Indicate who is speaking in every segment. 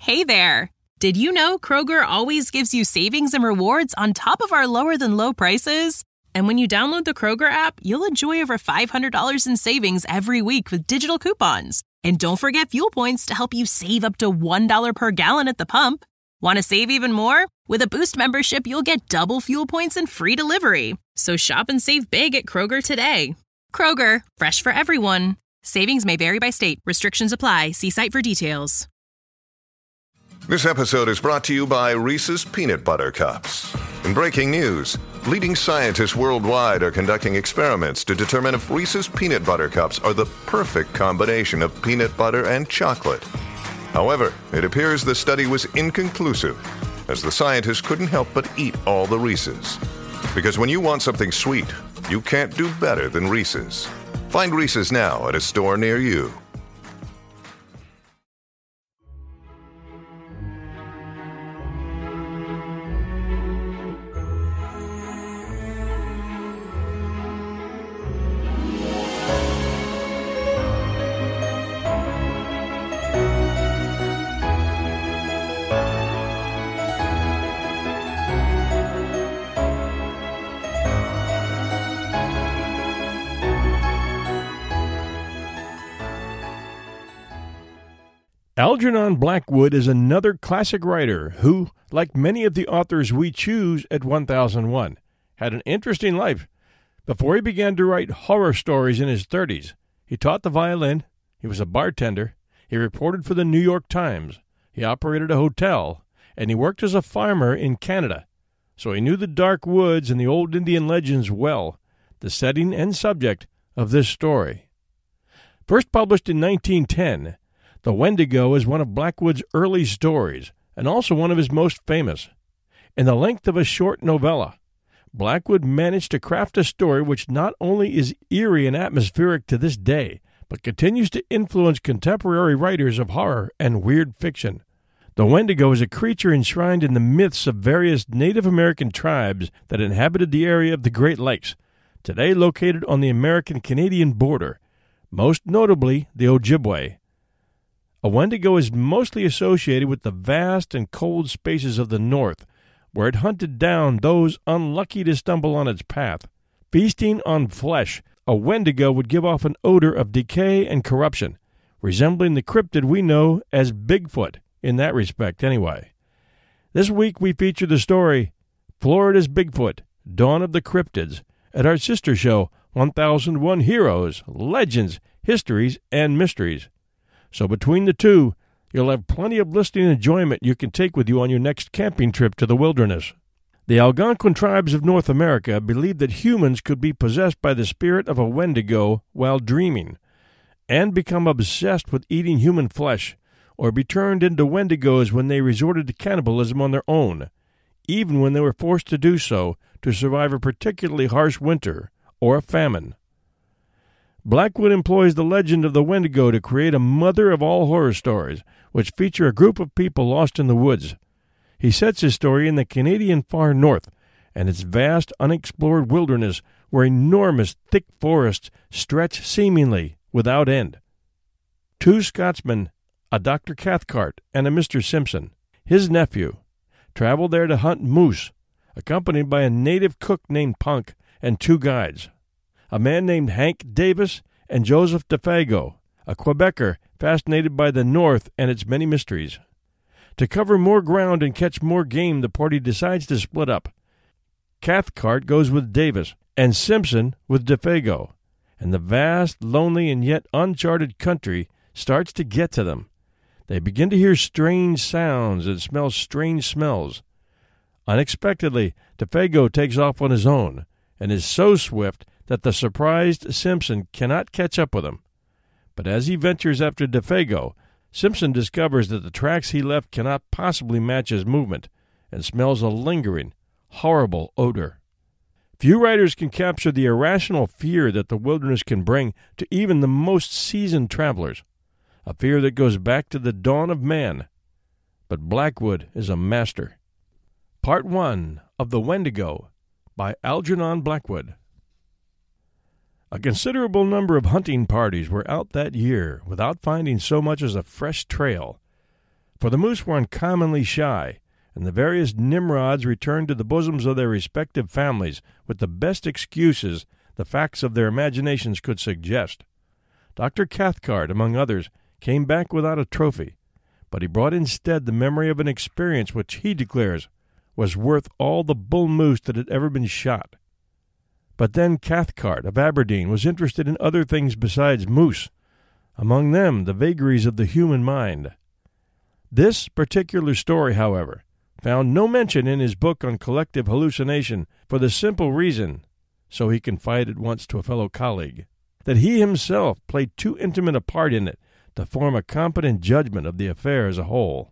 Speaker 1: Hey there! Did you know Kroger always gives you savings and rewards on top of our lower-than-low prices? And when you download the Kroger app, you'll enjoy over $500 in savings every week with digital coupons. And don't forget fuel points to help you save up to $1 per gallon at the pump. Want to save even more? With a Boost membership, you'll get double fuel points and free delivery. So shop and save big at Kroger today. Kroger, fresh for everyone. Savings may vary by state. Restrictions apply. See site for details.
Speaker 2: This episode is brought to you by Reese's Peanut Butter Cups. In breaking news, leading scientists worldwide are conducting experiments to determine if Reese's Peanut Butter Cups are the perfect combination of peanut butter and chocolate. However, it appears the study was inconclusive, as the scientists couldn't help but eat all the Reese's. Because when you want something sweet, you can't do better than Reese's. Find Reese's now at a store near you.
Speaker 3: Algernon Blackwood is another classic writer who, like many of the authors we choose at 1001, had an interesting life. Before he began to write horror stories in his 30s, he taught the violin, he was a bartender, he reported for the New York Times, he operated a hotel, and he worked as a farmer in Canada. So he knew the dark woods and the old Indian legends well, the setting and subject of this story. First published in 1910, The Wendigo is one of Blackwood's early stories, and also one of his most famous. In the length of a short novella, Blackwood managed to craft a story which not only is eerie and atmospheric to this day, but continues to influence contemporary writers of horror and weird fiction. The Wendigo is a creature enshrined in the myths of various Native American tribes that inhabited the area of the Great Lakes, today located on the American-Canadian border, most notably the Ojibwe. A Wendigo is mostly associated with the vast and cold spaces of the north, where it hunted down those unlucky to stumble on its path. Feasting on flesh, a Wendigo would give off an odor of decay and corruption, resembling the cryptid we know as Bigfoot, in that respect anyway. This week we feature the story, Florida's Bigfoot, Dawn of the Cryptids, at our sister show, 1001 Heroes, Legends, Histories, and Mysteries. So between the two, you'll have plenty of listening enjoyment you can take with you on your next camping trip to the wilderness. The Algonquin tribes of North America believed that humans could be possessed by the spirit of a Wendigo while dreaming, and become obsessed with eating human flesh, or be turned into Wendigos when they resorted to cannibalism on their own, even when they were forced to do so to survive a particularly harsh winter or a famine. Blackwood employs the legend of the Wendigo to create a mother of all horror stories, which feature a group of people lost in the woods. He sets his story in the Canadian far north, and its vast, unexplored wilderness, where enormous, thick forests stretch seemingly without end. Two Scotsmen, a Dr. Cathcart and a Mr. Simpson, his nephew, traveled there to hunt moose, accompanied by a native cook named Punk and two guides, a man named Hank Davis and Joseph DeFago, a Quebecer fascinated by the North and its many mysteries. To cover more ground and catch more game, the party decides to split up. Cathcart goes with Davis, and Simpson with DeFago, and the vast, lonely, and yet uncharted country starts to get to them. They begin to hear strange sounds and smell strange smells. Unexpectedly, DeFago takes off on his own, and is so swift that the surprised Simpson cannot catch up with him. But as he ventures after DeFago, Simpson discovers that the tracks he left cannot possibly match his movement, and smells a lingering, horrible odor. Few writers can capture the irrational fear that the wilderness can bring to even the most seasoned travelers, a fear that goes back to the dawn of man. But Blackwood is a master. Part 1 of The Wendigo by Algernon Blackwood. A considerable number of hunting parties were out that year without finding so much as a fresh trail. For the moose were uncommonly shy, and the various Nimrods returned to the bosoms of their respective families with the best excuses the facts of their imaginations could suggest. Dr. Cathcart, among others, came back without a trophy, but he brought instead the memory of an experience which he declares was worth all the bull moose that had ever been shot. But then Cathcart of Aberdeen was interested in other things besides moose, among them the vagaries of the human mind. This particular story, however, found no mention in his book on collective hallucination for the simple reason, so he confided once to a fellow colleague, that he himself played too intimate a part in it to form a competent judgment of the affair as a whole.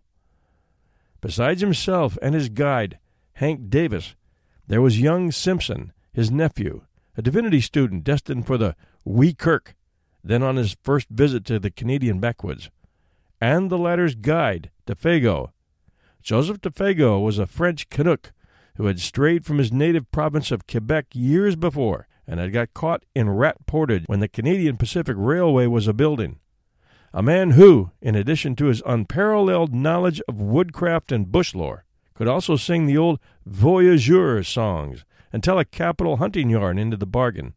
Speaker 3: Besides himself and his guide, Hank Davis, there was young Simpson, his nephew, a divinity student destined for the Wee Kirk, then on his first visit to the Canadian backwoods, and the latter's guide, Defago. Joseph Defago was a French Canuck who had strayed from his native province of Quebec years before and had got caught in Rat Portage when the Canadian Pacific Railway was a-building. A man who, in addition to his unparalleled knowledge of woodcraft and bush lore, could also sing the old voyageur songs and tell a capital hunting yarn into the bargain.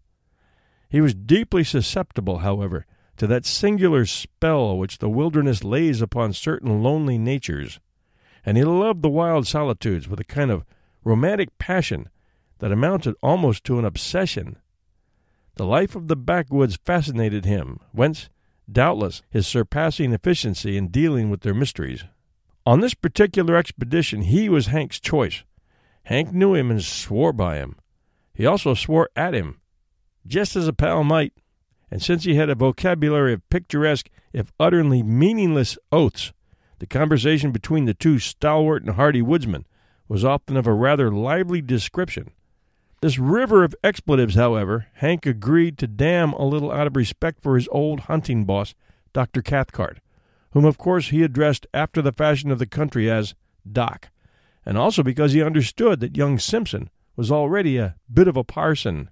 Speaker 3: He was deeply susceptible, however, to that singular spell which the wilderness lays upon certain lonely natures, and he loved the wild solitudes with a kind of romantic passion that amounted almost to an obsession. The life of the backwoods fascinated him, whence, doubtless, his surpassing efficiency in dealing with their mysteries. On this particular expedition he was Hank's choice. Hank knew him and swore by him. He also swore at him, just as a pal might, and since he had a vocabulary of picturesque, if utterly meaningless, oaths, the conversation between the two stalwart and hardy woodsmen was often of a rather lively description. This river of expletives, however, Hank agreed to dam a little out of respect for his old hunting boss, Dr. Cathcart, whom of course he addressed after the fashion of the country as Doc, and also because he understood that young Simpson was already a bit of a parson.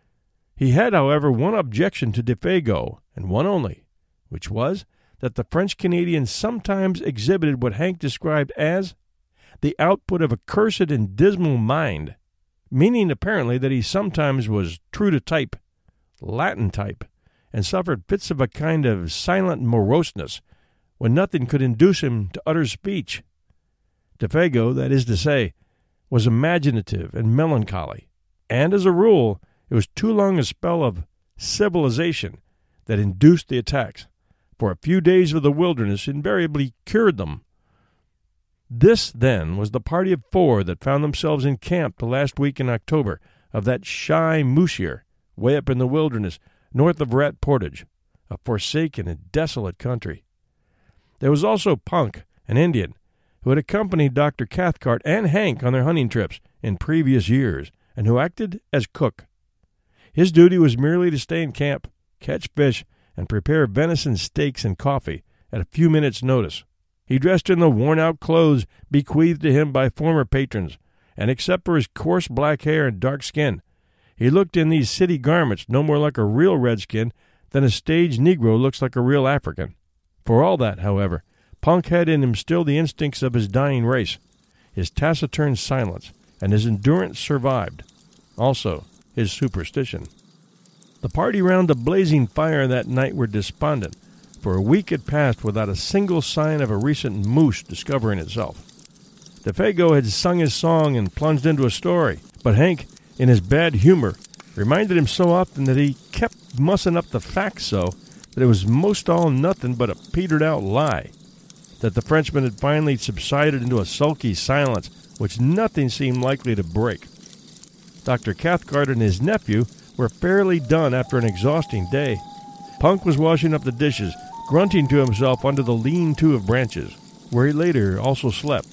Speaker 3: He had, however, one objection to Defago, and one only, which was that the French-Canadian sometimes exhibited what Hank described as the output of a cursed and dismal mind, meaning apparently that he sometimes was true to type, Latin type, and suffered fits of a kind of silent moroseness when nothing could induce him to utter speech. Defago, that is to say, was imaginative and melancholy, and as a rule it was too long a spell of civilization that induced the attacks, for a few days of the wilderness invariably cured them. This, then, was the party of 4 that found themselves in camp the last week in October of that shy moose year, way up in the wilderness, north of Rat Portage, a forsaken and desolate country. There was also Punk, an Indian, who had accompanied Dr. Cathcart and Hank on their hunting trips in previous years, and who acted as cook. His duty was merely to stay in camp, catch fish, and prepare venison steaks and coffee at a few minutes' notice. He dressed in the worn-out clothes bequeathed to him by former patrons, and except for his coarse black hair and dark skin, he looked in these city garments no more like a real redskin than a stage Negro looks like a real African. For all that, however, Punk had in him still the instincts of his dying race. His taciturn silence and his endurance survived. Also, his superstition. The party round the blazing fire that night were despondent, for a week had passed without a single sign of a recent moose discovering itself. Defago had sung his song and plunged into a story, but Hank, in his bad humor, reminded him so often that he kept mussing up the facts so that it was most all nothing but a petered-out lie, that the Frenchman had finally subsided into a sulky silence which nothing seemed likely to break. Dr. Cathcart and his nephew were fairly done after an exhausting day. Punk was washing up the dishes, grunting to himself under the lean-to of branches, where he later also slept.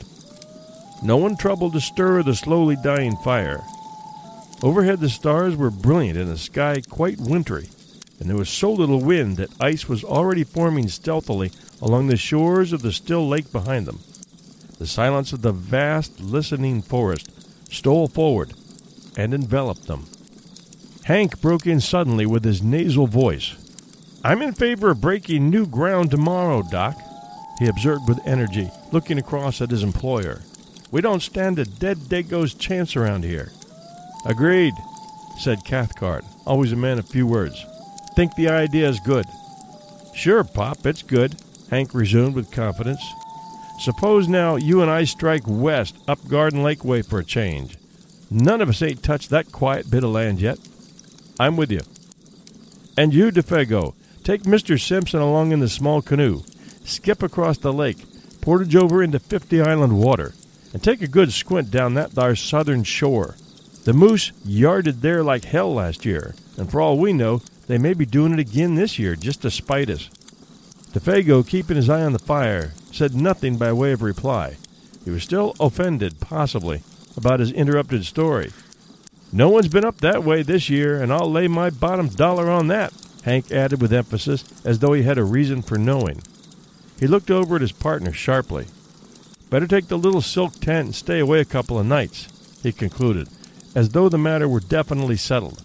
Speaker 3: No one troubled to stir the slowly dying fire. Overhead the stars were brilliant and the sky quite wintry, and there was so little wind that ice was already forming stealthily along the shores of the still lake behind them. The silence of the vast, listening forest stole forward and enveloped them. Hank broke in suddenly with his nasal voice. "I'm in favor of breaking new ground tomorrow, Doc. he observed with energy, looking across at his employer. "We don't stand a dead Dago's chance around here." "Agreed," said Cathcart, always a man of few words. "Think the idea is good." "Sure, Pop, it's good," Hank resumed with confidence. "Suppose now you and I strike west up Garden Lake way for a change. None of us ain't touched that quiet bit of land yet." "I'm with you." "And you, DeFego, take Mr. Simpson along in the small canoe. Skip across the lake, portage over into 50 Island water, and take a good squint down that there southern shore. The moose yarded there like hell last year, and for all we know, they may be doing it again this year just to spite us." DeFego, keeping his eye on the fire, said nothing by way of reply. He was still offended, possibly, about his interrupted story. "No one's been up that way this year, and I'll lay my bottom dollar on that," Hank added with emphasis, as though he had a reason for knowing. He looked over at his partner sharply. "Better take the little silk tent and stay away a couple of nights," he concluded, as though the matter were definitely settled.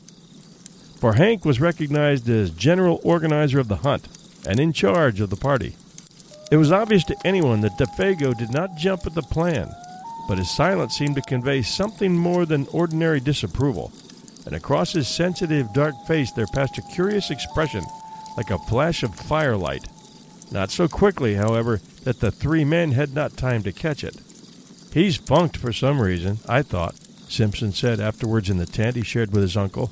Speaker 3: For Hank was recognized as general organizer of the hunt and in charge of the party. It was obvious to anyone that DeFego did not jump at the plan, but his silence seemed to convey something more than ordinary disapproval, and across his sensitive, dark face there passed a curious expression, like a flash of firelight. Not so quickly, however, that the three men had not time to catch it. "He's funked for some reason, I thought," Simpson said afterwards in the tent he shared with his uncle.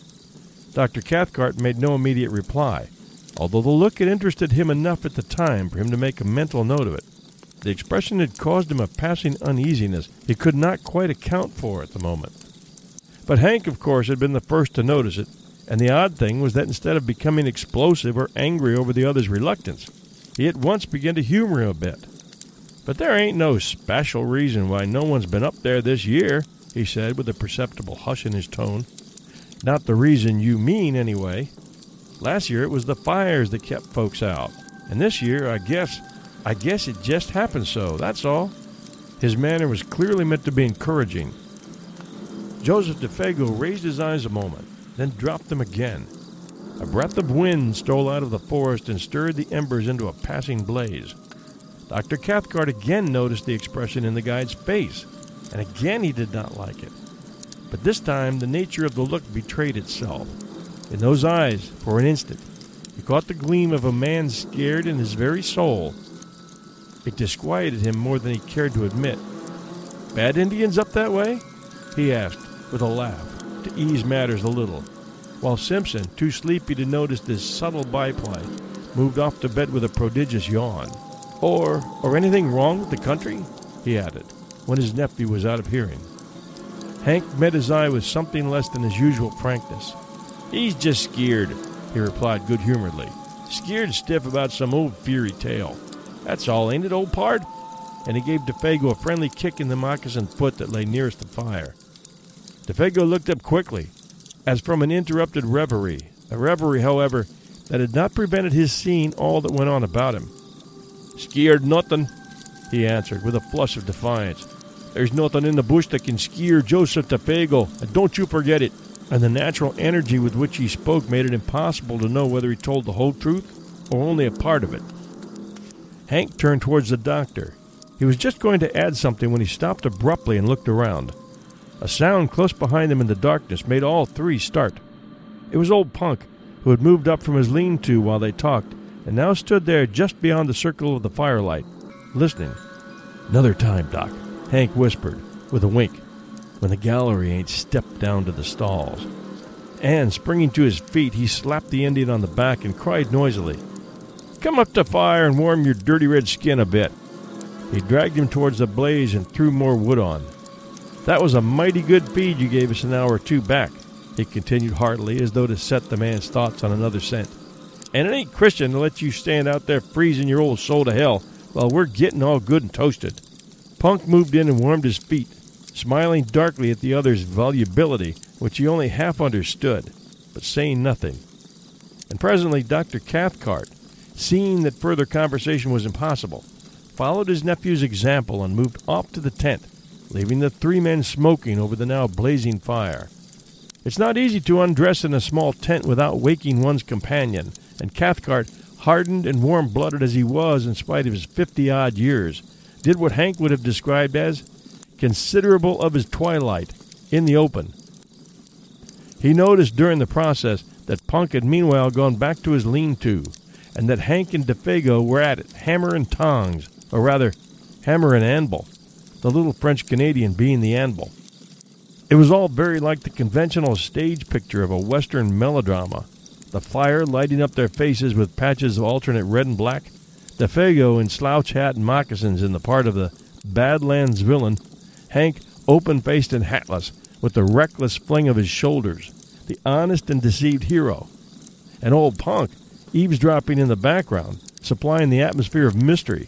Speaker 3: Dr. Cathcart made no immediate reply, although the look had interested him enough at the time for him to make a mental note of it. The expression had caused him a passing uneasiness he could not quite account for at the moment. But Hank, of course, had been the first to notice it, and the odd thing was that instead of becoming explosive or angry over the other's reluctance, he at once began to humor him a bit. "But there ain't no special reason why no one's been up there this year," he said with a perceptible hush in his tone. "Not the reason you mean, anyway. Last year it was the fires that kept folks out, and this year I guess it just happened so, that's all." His manner was clearly meant to be encouraging. Joseph DeFego raised his eyes a moment, then dropped them again. A breath of wind stole out of the forest and stirred the embers into a passing blaze. Dr. Cathcart again noticed the expression in the guide's face, and again he did not like it. But this time the nature of the look betrayed itself. In those eyes, for an instant, he caught the gleam of a man scared in his very soul. It disquieted him more than he cared to admit. "Bad Indians up that way?" he asked, with a laugh, to ease matters a little, while Simpson, too sleepy to notice this subtle byplay, moved off to bed with a prodigious yawn. Or anything wrong with the country?" he added, when his nephew was out of hearing. Hank met his eye with something less than his usual frankness. "He's just scared," he replied good-humoredly. "Scared stiff about some old fairy tale. That's all, ain't it, old pard?" And he gave DeFego a friendly kick in the moccasined foot that lay nearest the fire. DeFego looked up quickly, as from an interrupted reverie, a reverie, however, that had not prevented his seeing all that went on about him. "Scared nothing," he answered, with a flush of defiance. "There's nothing in the bush that can scare Joseph DeFego, and don't you forget it." And the natural energy with which he spoke made it impossible to know whether he told the whole truth or only a part of it. Hank turned towards the doctor. He was just going to add something when he stopped abruptly and looked around. A sound close behind them in the darkness made all three start. It was old Punk, who had moved up from his lean-to while they talked, and now stood there just beyond the circle of the firelight, listening. "Another time, Doc," Hank whispered, with a wink, "when the gallery ain't stepped down to the stalls." And, springing to his feet, he slapped the Indian on the back and cried noisily, "Come up to fire and warm your dirty red skin a bit." He dragged him towards the blaze and threw more wood on. "That was a mighty good feed you gave us an hour or two back," he continued heartily, as though to set the man's thoughts on another scent. "And it ain't Christian to let you stand out there freezing your old soul to hell while we're getting all good and toasted." Punk moved in and warmed his feet, smiling darkly at the other's volubility, which he only half understood, but saying nothing. And presently Dr. Cathcart, seeing that further conversation was impossible, followed his nephew's example and moved off to the tent, leaving the three men smoking over the now blazing fire. It's not easy to undress in a small tent without waking one's companion, and Cathcart hardened and warm-blooded as he was in spite of his 50-odd years, did what Hank would have described as considerable of his twilight in the open. He noticed during the process that Punk had meanwhile gone back to his lean-to, and that Hank and DeFago were at it, hammer and tongs, or rather, hammer and anvil, the little French-Canadian being the anvil. It was all very like the conventional stage picture of a Western melodrama, the fire lighting up their faces with patches of alternate red and black, DeFago in slouch hat and moccasins in the part of the Badlands villain, Hank open-faced and hatless, with the reckless fling of his shoulders, the honest and deceived hero, and old Punk eavesdropping in the background, supplying the atmosphere of mystery.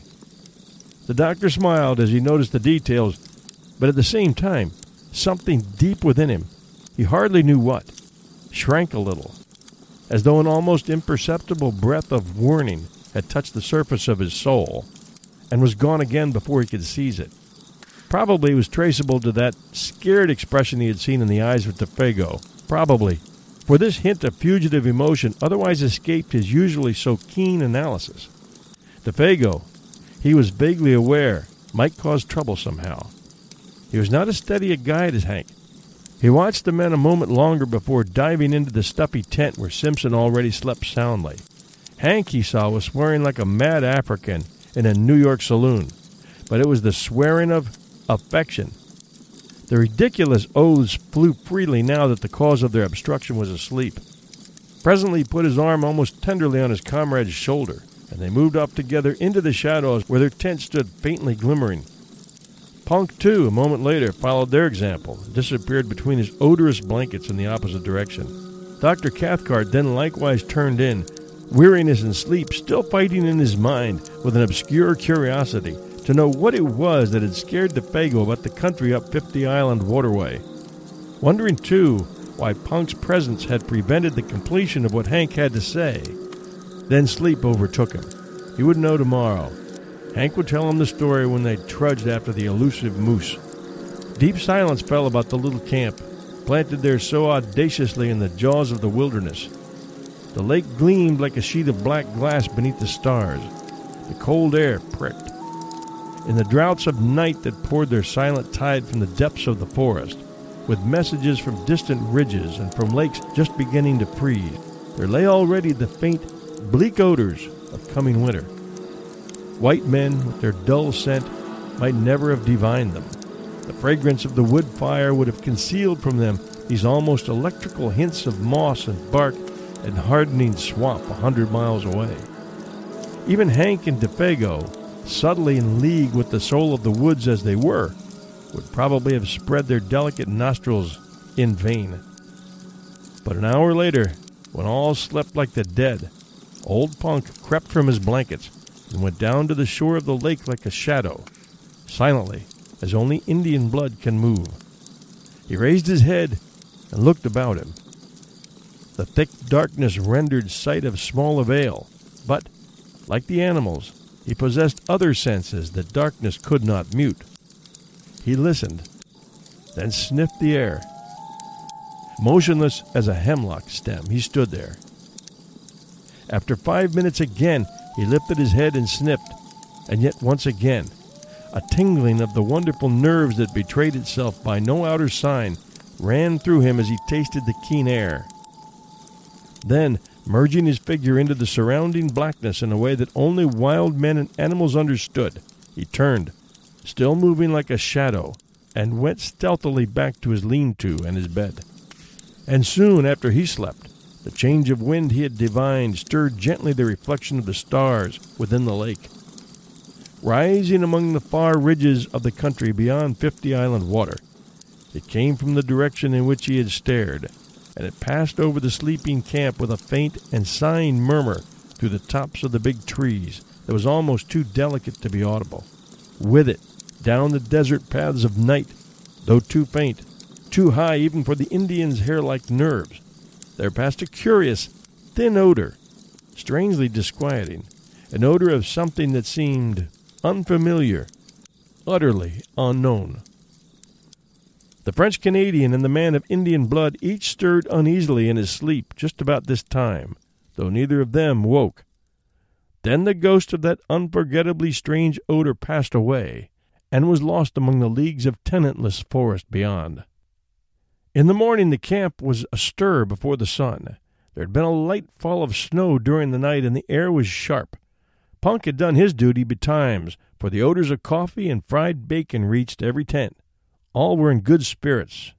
Speaker 3: The doctor smiled as he noticed the details, but at the same time, something deep within him, he hardly knew what, shrank a little, as though an almost imperceptible breath of warning had touched the surface of his soul and was gone again before he could seize it. Probably it was traceable to that scared expression he had seen in the eyes of DeFago. Probably, for this hint of fugitive emotion otherwise escaped his usually so keen analysis. DeFago, he was vaguely aware, might cause trouble somehow. He was not as steady a guide as Hank. He watched the men a moment longer before diving into the stuffy tent where Simpson already slept soundly. Hank, he saw, was swearing like a mad African in a New York saloon, but it was the swearing of affection. The ridiculous oaths flew freely now that the cause of their obstruction was asleep. Presently he put his arm almost tenderly on his comrade's shoulder, and they moved off together into the shadows where their tent stood faintly glimmering. Punk, too, a moment later, followed their example and disappeared between his odorous blankets in the opposite direction. Dr. Cathcart then likewise turned in, weariness and sleep still fighting in his mind with an obscure curiosity to know what it was that had scared DeFago about the country up 50 Island waterway. Wondering, too, why Punk's presence had prevented the completion of what Hank had to say. Then sleep overtook him. He would know tomorrow. Hank would tell him the story when they trudged after the elusive moose. Deep silence fell about the little camp, planted there so audaciously in the jaws of the wilderness. The lake gleamed like a sheet of black glass beneath the stars. The cold air pricked. In the droughts of night that poured their silent tide from the depths of the forest, with messages from distant ridges and from lakes just beginning to freeze, there lay already the faint, bleak odors of coming winter. White men, with their dull scent, might never have divined them. The fragrance of the wood fire would have concealed from them these almost electrical hints of moss and bark and hardening swamp 100 miles away. Even Hank and DeFago, subtly in league with the soul of the woods as they were, would probably have spread their delicate nostrils in vain. But an hour later, when all slept like the dead, old Punk crept from his blankets and went down to the shore of the lake like a shadow, silently, as only Indian blood can move. He raised his head and looked about him. The thick darkness rendered sight of small avail, but, like the animals, he possessed other senses that darkness could not mute. He listened, then sniffed the air. Motionless as a hemlock stem, he stood there. After 5 minutes again, he lifted his head and sniffed, and yet once again, a tingling of the wonderful nerves that betrayed itself by no outer sign ran through him as he tasted the keen air. Then, merging his figure into the surrounding blackness in a way that only wild men and animals understood, he turned, still moving like a shadow, and went stealthily back to his lean-to and his bed. And soon after he slept, the change of wind he had divined stirred gently the reflection of the stars within the lake. Rising among the far ridges of the country beyond 50 Island water, it came from the direction in which he had stared, and it passed over the sleeping camp with a faint and sighing murmur through the tops of the big trees that was almost too delicate to be audible. With it, down the desert paths of night, though too faint, too high even for the Indian's hair-like nerves, there passed a curious, thin odor, strangely disquieting, an odor of something that seemed unfamiliar, utterly unknown. The French-Canadian and the man of Indian blood each stirred uneasily in his sleep just about this time, though neither of them woke. Then the ghost of that unforgettably strange odor passed away, and was lost among the leagues of tenantless forest beyond. In the morning the camp was astir before the sun. There had been a light fall of snow during the night, and the air was sharp. Punk had done his duty betimes, for the odors of coffee and fried bacon reached every tent. All were in good spirits.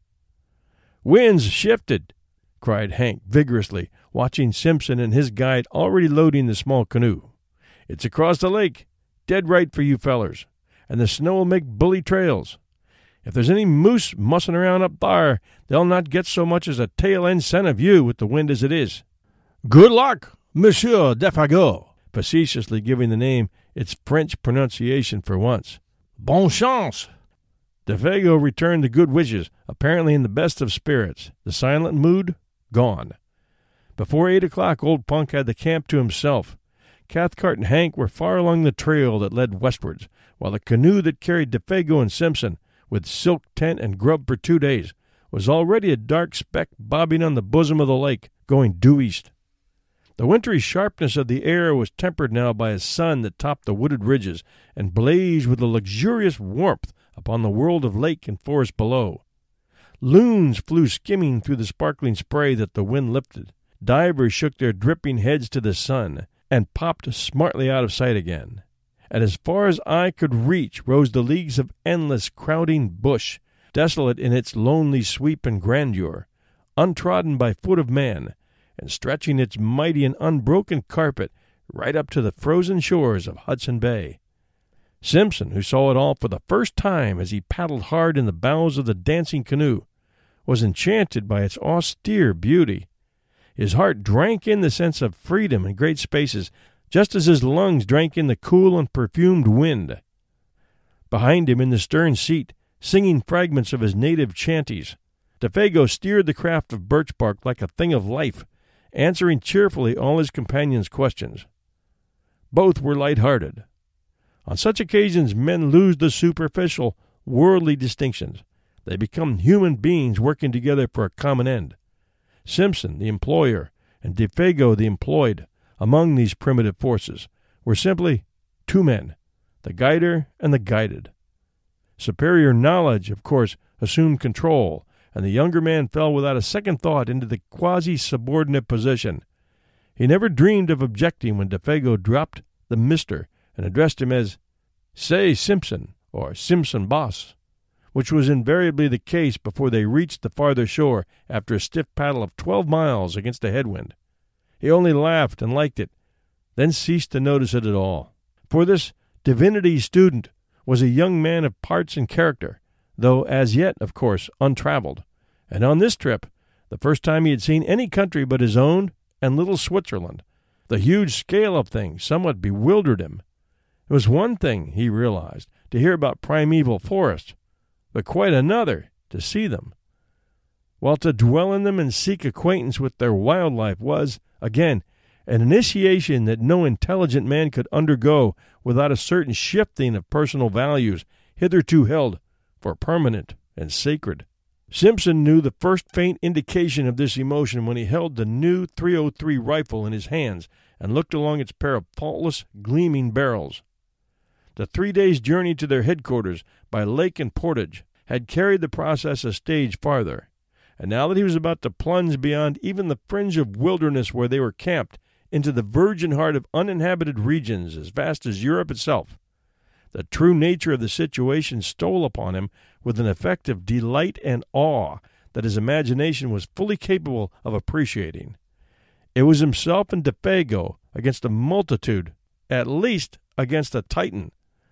Speaker 3: "Wind's shifted," cried Hank vigorously, watching Simpson and his guide already loading the small canoe. "It's across the lake. Dead right for you fellers. And the snow will make bully trails. If there's any moose mussing around up thar, they'll not get so much as a tail-end scent of you with the wind as it is." "Good luck, Monsieur Defagot," facetiously giving the name its French pronunciation for once. "Bonne chance." Defago returned the good wishes, apparently in the best of spirits, the silent mood gone. Before 8 o'clock, old Punk had the camp to himself. Cathcart and Hank were far along the trail that led westwards, while the canoe that carried Defago and Simpson, with silk tent and grub for 2 days, was already a dark speck bobbing on the bosom of the lake, going due east. The wintry sharpness of the air was tempered now by a sun that topped the wooded ridges and blazed with a luxurious warmth upon the world of lake and forest below. Loons flew skimming through the sparkling spray that the wind lifted. Divers shook their dripping heads to the sun and popped smartly out of sight again. And as far as eye could reach rose the leagues of endless crowding bush, desolate in its lonely sweep and grandeur, untrodden by foot of man, and stretching its mighty and unbroken carpet right up to the frozen shores of Hudson Bay. Simpson, who saw it all for the first time as he paddled hard in the bows of the dancing canoe, was enchanted by its austere beauty. His heart drank in the sense of freedom in great spaces, just as his lungs drank in the cool and perfumed wind. Behind him in the stern seat, singing fragments of his native chanties, Defago steered the craft of birch bark like a thing of life, answering cheerfully all his companions' questions. Both were light-hearted. On such occasions men lose the superficial, worldly distinctions. They become human beings working together for a common end. Simpson, the employer, and Defago, the employed, among these primitive forces, were simply two men, the guider and the guided. Superior knowledge, of course, assumed control, and the younger man fell without a second thought into the quasi-subordinate position. He never dreamed of objecting when Defago dropped the Mr. and addressed him as, "Say, Simpson," or "Simpson, boss," which was invariably the case before they reached the farther shore after a stiff paddle of 12 miles against a headwind. He only laughed and liked it, then ceased to notice it at all. For this divinity student was a young man of parts and character, though as yet, of course, untraveled, and on this trip, the first time he had seen any country but his own and little Switzerland, the huge scale of things somewhat bewildered him. It was one thing, he realized, to hear about primeval forests, but quite another to see them, while to dwell in them and seek acquaintance with their wildlife was, again, an initiation that no intelligent man could undergo without a certain shifting of personal values hitherto held for permanent and sacred. Simpson knew the first faint indication of this emotion when he held the new .303 rifle in his hands and looked along its pair of faultless, gleaming barrels. The 3 days' journey to their headquarters by lake and portage had carried the process a stage farther, and now that he was about to plunge beyond even the fringe of wilderness where they were camped into the virgin heart of uninhabited regions as vast as Europe itself, the true nature of the situation stole upon him with an effect of delight and awe that his imagination was fully capable of appreciating. It was himself and Defago against a multitude, at least against a Titan.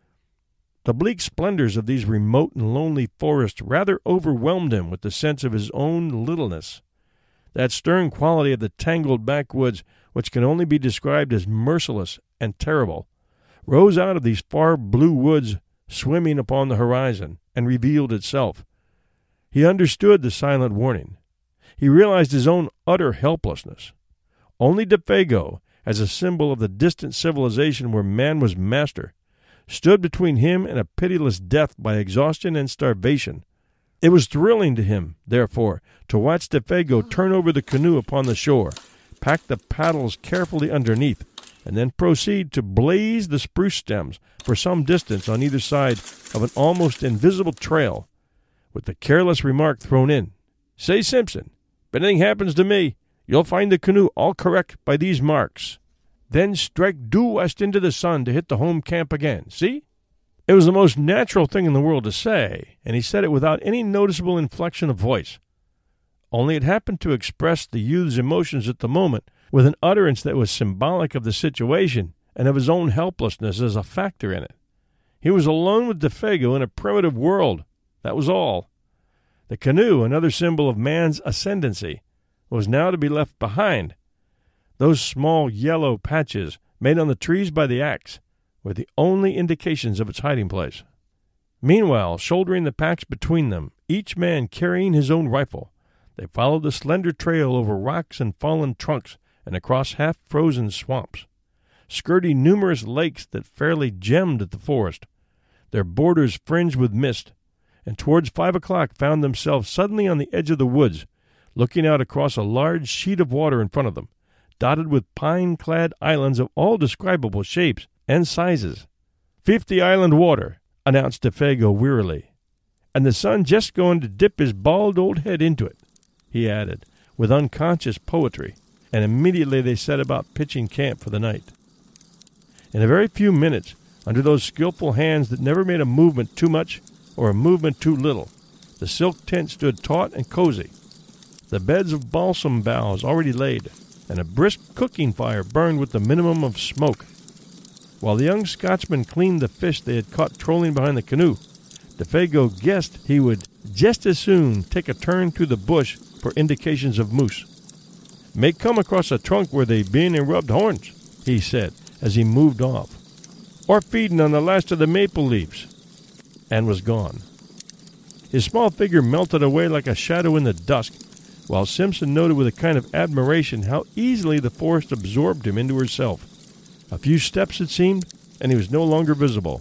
Speaker 3: The bleak splendors of these remote and lonely forests rather overwhelmed him with the sense of his own littleness. That stern quality of the tangled backwoods, which can only be described as merciless and terrible, rose out of these far blue woods swimming upon the horizon and revealed itself. He understood the silent warning. He realized his own utter helplessness. Only Defago, as a symbol of the distant civilization where man was master, stood between him and a pitiless death by exhaustion and starvation. It was thrilling to him, therefore, to watch Defago turn over the canoe upon the shore, pack the paddles carefully underneath, and then proceed to blaze the spruce stems for some distance on either side of an almost invisible trail, with the careless remark thrown in, "Say, Simpson, if anything happens to me, you'll find the canoe all correct by these marks. Then strike due west into the sun to hit the home camp again. See?" It was the most natural thing in the world to say, and he said it without any noticeable inflection of voice. Only it happened to express the youth's emotions at the moment with an utterance that was symbolic of the situation and of his own helplessness as a factor in it. He was alone with DeFago in a primitive world. That was all. The canoe, another symbol of man's ascendancy, was now to be left behind. Those small yellow patches made on the trees by the axe were the only indications of its hiding place. Meanwhile, shouldering the packs between them, each man carrying his own rifle, they followed the slender trail over rocks and fallen trunks and across half-frozen swamps, skirting numerous lakes that fairly gemmed at the forest, their borders fringed with mist, and towards 5 o'clock found themselves suddenly on the edge of the woods, looking out across a large sheet of water in front of them, dotted with pine-clad islands of all describable shapes and sizes. 50 Island water," announced DeFago wearily. "And the sun just going to dip his bald old head into it," he added, with unconscious poetry, and immediately they set about pitching camp for the night. In a very few minutes, under those skillful hands that never made a movement too much or a movement too little, the silk tent stood taut and cozy, the beds of balsam boughs already laid, and a brisk cooking fire burned with the minimum of smoke. While the young Scotchman cleaned the fish they had caught trolling behind the canoe, DeFago guessed he would just as soon take a turn through the bush for indications of moose. "May come across a trunk where they been and rubbed horns," he said as he moved off, "or feeding on the last of the maple leaves," and was gone. His small figure melted away like a shadow in the dusk, while Simpson noted with a kind of admiration how easily the forest absorbed him into herself. A few steps, it seemed, and he was no longer visible.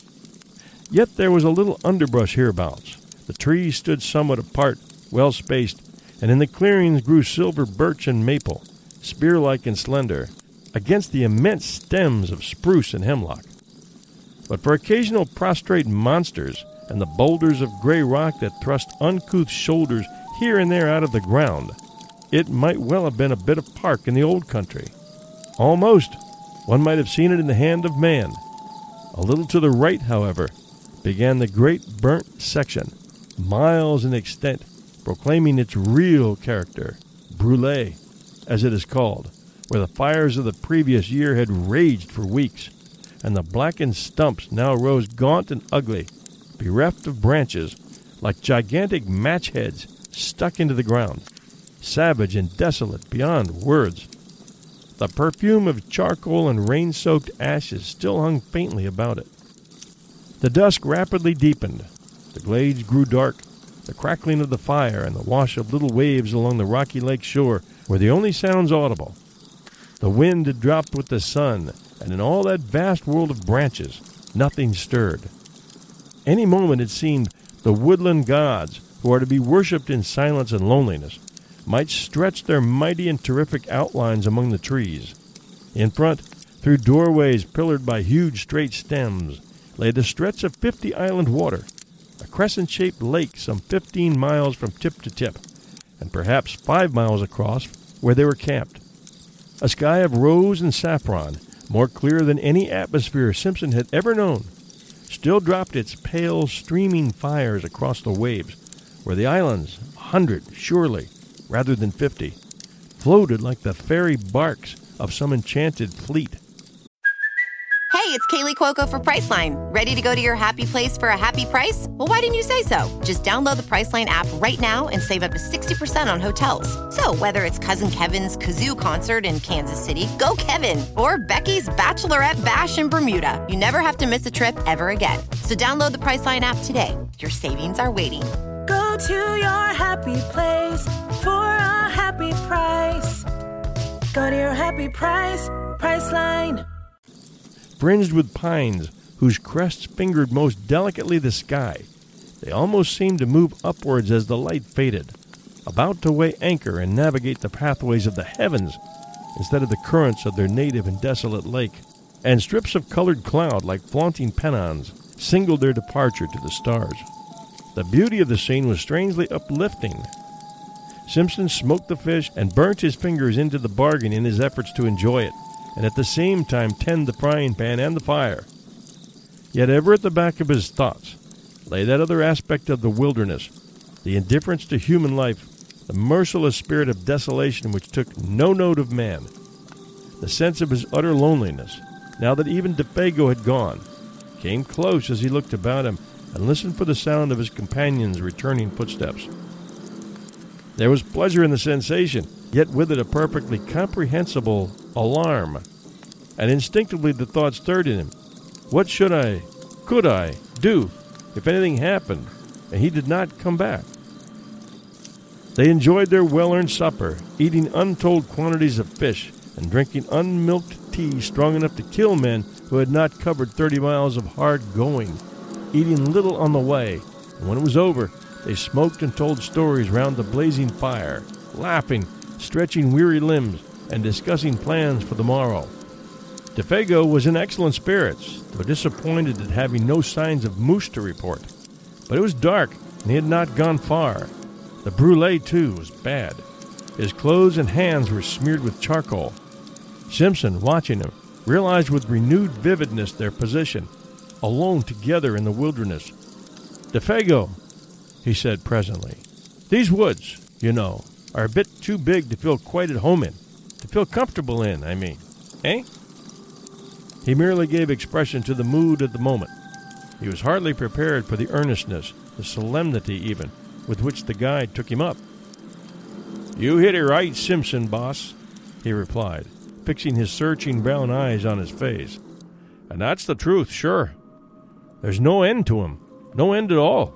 Speaker 3: Yet there was a little underbrush hereabouts. The trees stood somewhat apart, well spaced, and in the clearings grew silver birch and maple, spear-like and slender, against the immense stems of spruce and hemlock. But for occasional prostrate monsters and the boulders of gray rock that thrust uncouth shoulders here and there out of the ground, it might well have been a bit of park in the old country. Almost. One might have seen it in the hand of man. A little to the right, however, began the great burnt section, miles in extent, proclaiming its real character, brûlé, as it is called, where the fires of the previous year had raged for weeks, and the blackened stumps now rose gaunt and ugly, bereft of branches, like gigantic match heads stuck into the ground, savage and desolate beyond words. The perfume of charcoal and rain-soaked ashes still hung faintly about it. The dusk rapidly deepened. The glades grew dark. The crackling of the fire and the wash of little waves along the rocky lake shore were the only sounds audible. The wind had dropped with the sun, and in all that vast world of branches, nothing stirred. Any moment, it seemed, the woodland gods, who are to be worshipped in silence and loneliness, might stretch their mighty and terrific outlines among the trees. In front, through doorways pillared by huge straight stems, lay the stretch of 50 Island water, a crescent-shaped lake some 15 miles from tip to tip, and perhaps 5 miles across where they were camped. A sky of rose and saffron, more clear than any atmosphere Simpson had ever known, still dropped its pale, streaming fires across the waves, where the islands, 100 surely, rather than 50, floated like the fairy barks of some enchanted fleet.
Speaker 4: Hey, it's Kaylee Cuoco for Priceline. Ready to go to your happy place for a happy price? Well, why didn't you say so? Just download the Priceline app right now and save up to 60% on hotels. So whether it's Cousin Kevin's Kazoo Concert in Kansas City, go Kevin, or Becky's Bachelorette Bash in Bermuda, you never have to miss a trip ever again. So download the Priceline app today. Your savings are waiting.
Speaker 5: Go to your happy place for a happy price. Go to your happy price, Priceline.
Speaker 3: Fringed with pines, whose crests fingered most delicately the sky, they almost seemed to move upwards as the light faded, about to weigh anchor and navigate the pathways of the heavens, instead of the currents of their native and desolate lake, and strips of colored cloud like flaunting pennons singled their departure to the stars. The beauty of the scene was strangely uplifting. Simpson smoked the fish and burnt his fingers into the bargain in his efforts to enjoy it, and at the same time tend the frying pan and the fire. Yet ever at the back of his thoughts lay that other aspect of the wilderness, the indifference to human life, the merciless spirit of desolation which took no note of man, the sense of his utter loneliness, now that even Defago had gone, came close as he looked about him and listened for the sound of his companion's returning footsteps. There was pleasure in the sensation, yet with it a perfectly comprehensible alarm, and instinctively the thought stirred in him, what could I do if anything happened and he did not come back? They enjoyed their well-earned supper, eating untold quantities of fish and drinking unmilked tea strong enough to kill men who had not covered 30 miles of hard going, eating little on the way, and when it was over, they smoked and told stories round the blazing fire, laughing, stretching weary limbs, and discussing plans for the morrow. Defago was in excellent spirits, though disappointed at having no signs of moose to report. But it was dark, and he had not gone far. The brulee, too, was bad. His clothes and hands were smeared with charcoal. Simpson, watching him, realized with renewed vividness their position, alone together in the wilderness. Defago, he said presently, these woods, you know, are a bit too big to feel quite at home in. To feel comfortable in, I mean. Eh? He merely gave expression to the mood of the moment. He was hardly prepared for the earnestness, the solemnity even, with which the guide took him up. You hit it right, Simpson, boss, he replied, fixing his searching brown eyes on his face. And that's the truth, sure. There's no end to 'em, no end at all.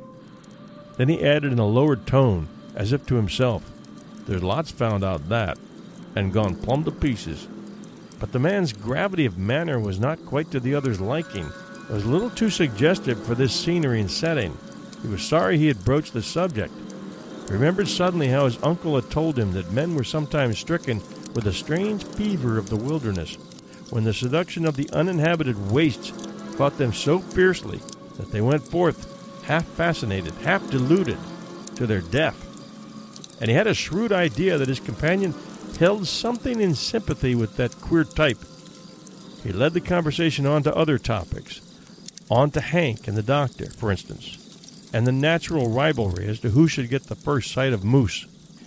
Speaker 3: Then he added in a lowered tone, as if to himself, there's lots found out that, and gone plumb to pieces. But the man's gravity of manner was not quite to the other's liking. It was a little too suggestive for this scenery and setting. He was sorry he had broached the subject. He remembered suddenly how his uncle had told him that men were sometimes stricken with a strange fever of the wilderness, when the seduction of the uninhabited wastes caught them so fiercely that they went forth half fascinated, half deluded, to their death. And he had a shrewd idea that his companion held something in sympathy with that queer type. He led the conversation on to other topics, on to Hank and the doctor, for instance, and the natural rivalry as to who should get the first sight of moose.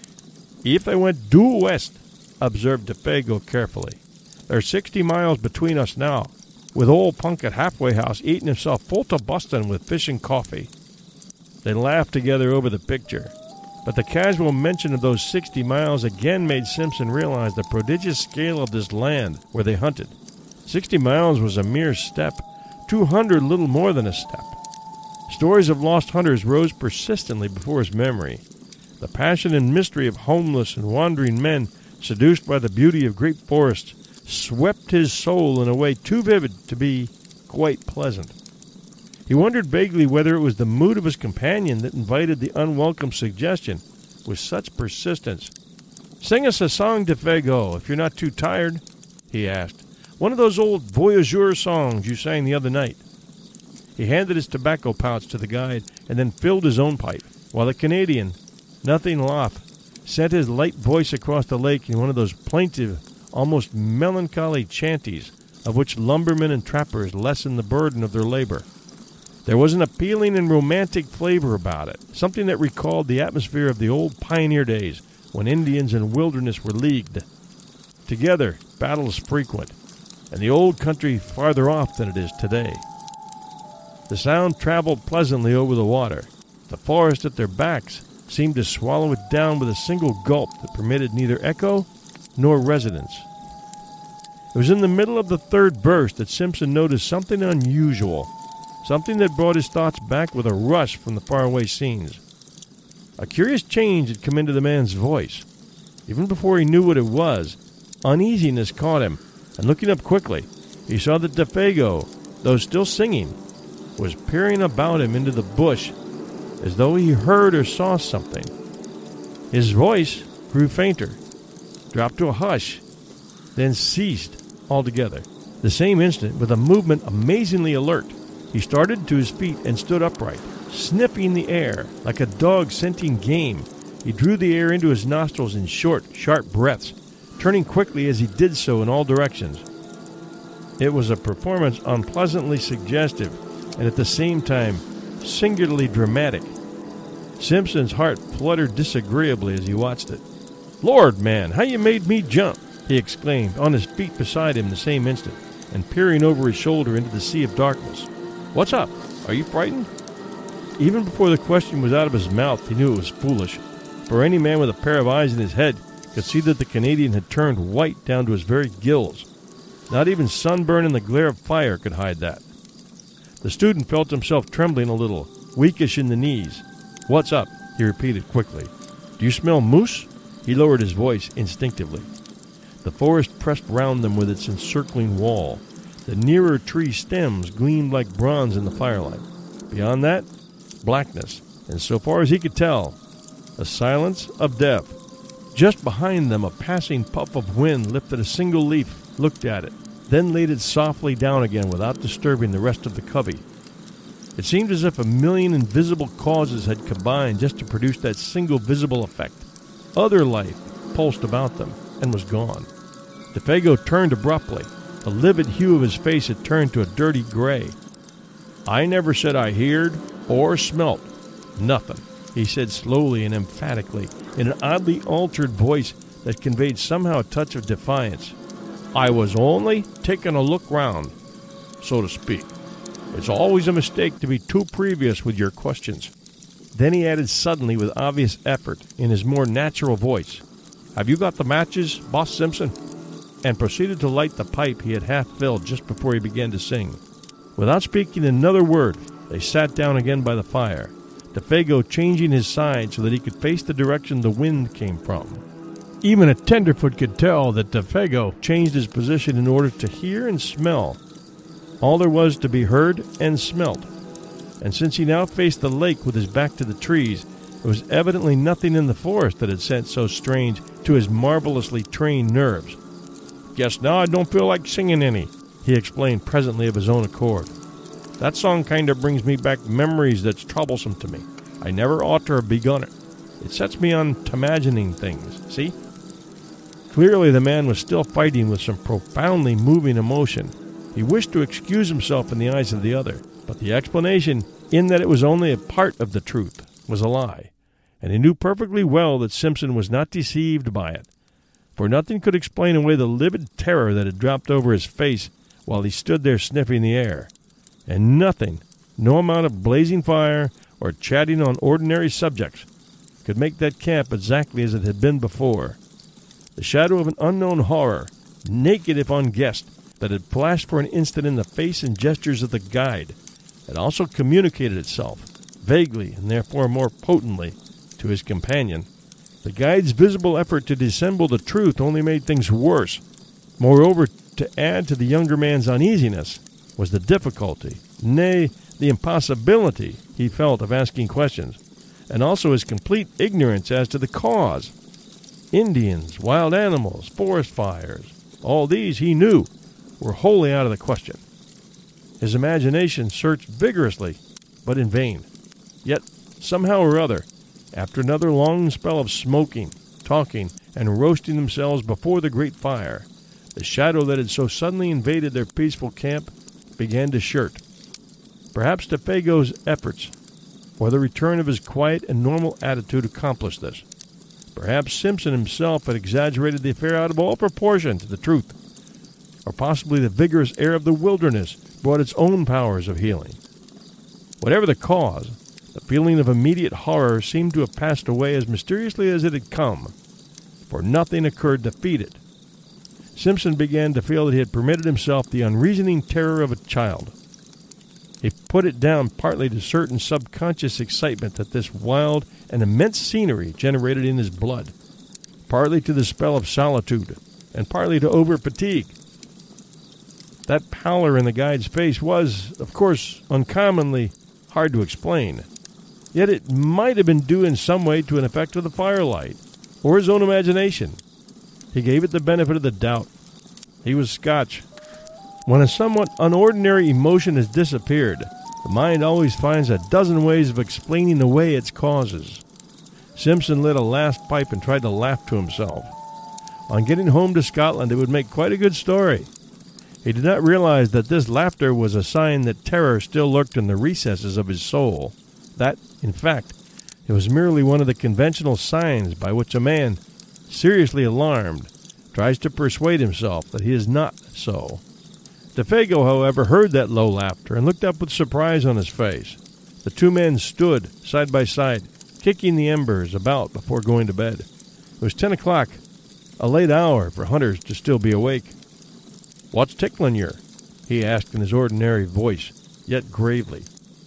Speaker 3: If they went due west, observed Defago carefully, there's 60 miles between us now, with old Punk at Halfway House eating himself full to bustin' with fish and coffee. They laughed together over the picture, but the casual mention of those 60 miles again made Simpson realize the prodigious scale of this land where they hunted. 60 miles was a mere step, 200 little more than a step. Stories of lost hunters rose persistently before his memory. The passion and mystery of homeless and wandering men, seduced by the beauty of great forests, swept his soul in a way too vivid to be quite pleasant. He wondered vaguely whether it was the mood of his companion that invited the unwelcome suggestion with such persistence. "Sing us a song, Defago, if you're not too tired," he asked. "One of those old voyageur songs you sang the other night." He handed his tobacco pouch to the guide and then filled his own pipe, while the Canadian, nothing loth, sent his light voice across the lake in one of those plaintive, almost melancholy chanties of which lumbermen and trappers lessen the burden of their labor. There was an appealing and romantic flavor about it, something that recalled the atmosphere of the old pioneer days when Indians and wilderness were leagued together, battles frequent, and the old country farther off than it is today. The sound traveled pleasantly over the water. The forest at their backs seemed to swallow it down with a single gulp that permitted neither echo nor resonance. It was in the middle of the third burst that Simpson noticed something unusual, something that brought his thoughts back with a rush from the faraway scenes. A curious change had come into the man's voice. Even before he knew what it was, uneasiness caught him, and looking up quickly, he saw that Defago, though still singing, was peering about him into the bush as though he heard or saw something. His voice grew fainter, dropped to a hush, then ceased altogether. The same instant, with a movement amazingly alert, he started to his feet and stood upright, sniffing the air like a dog scenting game. He drew the air into his nostrils in short, sharp breaths, turning quickly as he did so in all directions. It was a performance unpleasantly suggestive and at the same time singularly dramatic. Simpson's heart fluttered disagreeably as he watched it. "Lord, man, how you made me jump!" he exclaimed, on his feet beside him the same instant, and peering over his shoulder into the sea of darkness. "What's up? Are you frightened?" Even before the question was out of his mouth, he knew it was foolish, for any man with a pair of eyes in his head could see that the Canadian had turned white down to his very gills. Not even sunburn and the glare of fire could hide that. The student felt himself trembling a little, weakish in the knees. "What's up?" he repeated quickly. "Do you smell moose?" He lowered his voice instinctively. The forest pressed round them with its encircling wall. The nearer tree stems gleamed like bronze in the firelight. Beyond that, blackness, and so far as he could tell, a silence of death. Just behind them, a passing puff of wind lifted a single leaf, looked at it, then laid it softly down again without disturbing the rest of the covey. It seemed as if a million invisible causes had combined just to produce that single visible effect. Other life pulsed about them and was gone. DeFago turned abruptly. The livid hue of his face had turned to a dirty gray. "I never said I heard or smelt nothing," he said slowly and emphatically, in an oddly altered voice that conveyed somehow a touch of defiance. "I was only taking a look round, so to speak. It's always a mistake to be too previous with your questions." Then he added suddenly with obvious effort in his more natural voice, "Have you got the matches, Boss Simpson?" and proceeded to light the pipe he had half filled just before he began to sing. Without speaking another word, they sat down again by the fire, DeFago changing his side so that he could face the direction the wind came from. Even a tenderfoot could tell that DeFago changed his position in order to hear and smell all there was to be heard and smelt. And since he now faced the lake with his back to the trees, there was evidently nothing in the forest that had sent so strange to his marvelously trained nerves. "Guess now I don't feel like singing any," he explained presently of his own accord. "That song kind of brings me back memories that's troublesome to me. I never ought to have begun it. It sets me on to imagining things, see?" Clearly the man was still fighting with some profoundly moving emotion. He wished to excuse himself in the eyes of the other, but the explanation, in that it was only a part of the truth, was a lie, and he knew perfectly well that Simpson was not deceived by it, for nothing could explain away the livid terror that had dropped over his face while he stood there sniffing the air, and nothing, no amount of blazing fire or chatting on ordinary subjects, could make that camp exactly as it had been before. The shadow of an unknown horror, naked if unguessed, that had flashed for an instant in the face and gestures of the guide, had also communicated itself, vaguely and therefore more potently, to his companion. The guide's visible effort to dissemble the truth only made things worse. Moreover, to add to the younger man's uneasiness was the difficulty, nay, the impossibility he felt of asking questions, and also his complete ignorance as to the cause. Indians, wild animals, forest fires, all these, he knew, were wholly out of the question. His imagination searched vigorously, but in vain. Yet, somehow or other, after another long spell of smoking, talking, and roasting themselves before the great fire, the shadow that had so suddenly invaded their peaceful camp began to shirt. Perhaps DeFago's efforts, or the return of his quiet and normal attitude, accomplished this. Perhaps Simpson himself had exaggerated the affair out of all proportion to the truth. Or possibly the vigorous air of the wilderness brought its own powers of healing. Whatever the cause, the feeling of immediate horror seemed to have passed away as mysteriously as it had come, for nothing occurred to feed it. Simpson began to feel that he had permitted himself the unreasoning terror of a child. He put it down partly to certain subconscious excitement that this wild and immense scenery generated in his blood, partly to the spell of solitude, and partly to over-fatigue. That pallor in the guide's face was, of course, uncommonly hard to explain. Yet it might have been due in some way to an effect of the firelight, or his own imagination. He gave it the benefit of the doubt, He was Scotch. When a somewhat unordinary emotion has disappeared, the mind always finds a dozen ways of explaining away its causes. Simpson lit a last pipe and tried to laugh to himself. On getting home to Scotland, it would make quite a good story. He did not realize that this laughter was a sign that terror still lurked in the recesses of his soul. That, in fact, it was merely one of the conventional signs by which a man, seriously alarmed, tries to persuade himself that he is not so. DeFago, however, heard that low laughter and looked up with surprise on his face. The two men stood side by side, kicking the embers about before going to bed. It was 10 o'clock, a late hour for hunters to still be awake. "What's tickling yer?" he asked in his ordinary voice, yet gravely.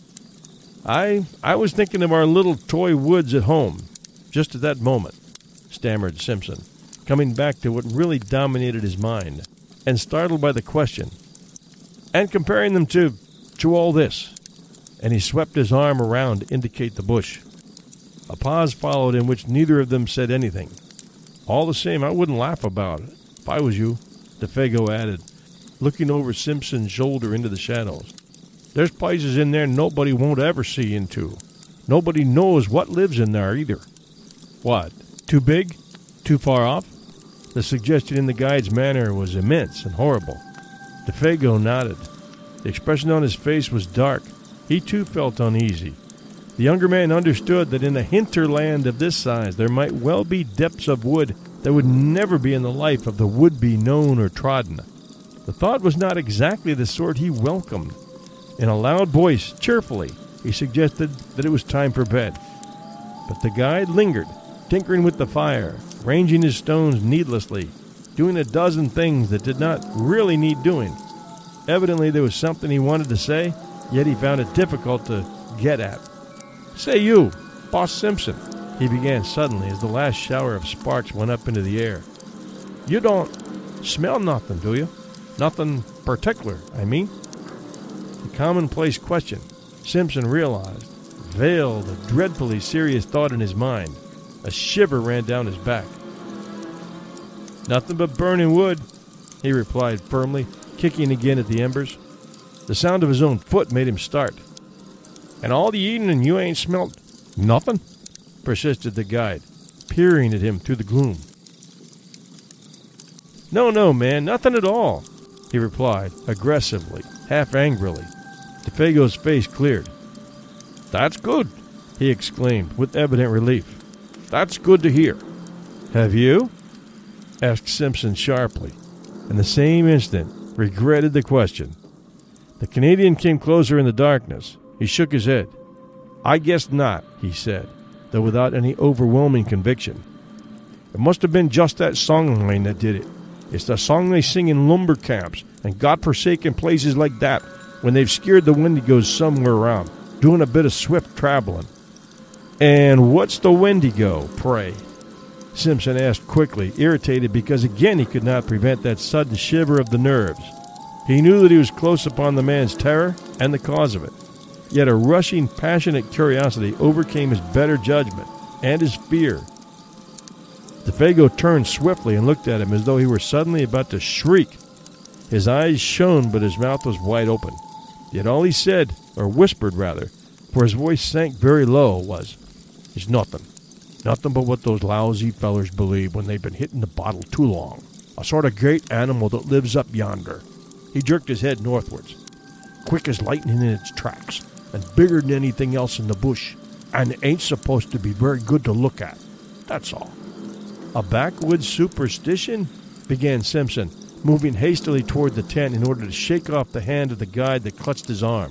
Speaker 3: I was thinking of our little toy woods at home, just at that moment," stammered Simpson, coming back to what really dominated his mind, and startled by the question, "and comparing them to all this," and he swept his arm around to indicate the bush. A pause followed in which neither of them said anything. "All the same, I wouldn't laugh about it, if I was you," DeFago added, looking over Simpson's shoulder into the shadows. "There's places in there nobody won't ever see into. Nobody knows what lives in there either." "What? Too big? Too far off?" The suggestion in the guide's manner was immense and horrible. DeFago nodded. The expression on his face was dark. He too felt uneasy. The younger man understood that in a hinterland of this size there might well be depths of wood that would never be in the life of the would-be known or trodden. The thought was not exactly the sort he welcomed. In a loud voice, cheerfully, he suggested that it was time for bed. But the guide lingered, tinkering with the fire, arranging his stones needlessly, doing a dozen things that did not really need doing. Evidently there was something he wanted to say, yet he found it difficult to get at. "Say you, Boss Simpson," he began suddenly as the last shower of sparks went up into the air. "You don't smell nothing, do you? Nothing particular, I mean?" The commonplace question, Simpson realized, veiled a dreadfully serious thought in his mind. A shiver ran down his back. "Nothing but burning wood," he replied firmly, kicking again at the embers. The sound of his own foot made him start. "And all the evening you ain't smelt nothing?" persisted the guide, peering at him through the gloom. No, man, nothing at all," he replied, aggressively, half angrily. DeFago's face cleared. "That's good," he exclaimed, with evident relief. "That's good to hear." "Have you?" asked Simpson sharply, and the same instant regretted the question. The Canadian came closer in the darkness. He shook his head. "I guess not," he said, though without any overwhelming conviction. "It must have been just that song line that did it. It's the song they sing in lumber camps and God-forsaken places like that when they've scared the Wendigos somewhere around, doing a bit of swift traveling." "And what's the Wendigo, pray?" Simpson asked quickly, irritated because again he could not prevent that sudden shiver of the nerves. He knew that he was close upon the man's terror and the cause of it. Yet a rushing, passionate curiosity overcame his better judgment and his fear. DeFago turned swiftly and looked at him as though he were suddenly about to shriek. His eyes shone, but his mouth was wide open. Yet all he said, or whispered rather, for his voice sank very low, was, "It's nothing. Nothing but what those lousy fellers believe when they've been hitting the bottle too long. A sort of great animal that lives up yonder." He jerked his head northwards. "Quick as lightning in its tracks, and bigger than anything else in the bush, and it ain't supposed to be very good to look at. That's all." "A backwoods superstition?" began Simpson, moving hastily toward the tent in order to shake off the hand of the guide that clutched his arm.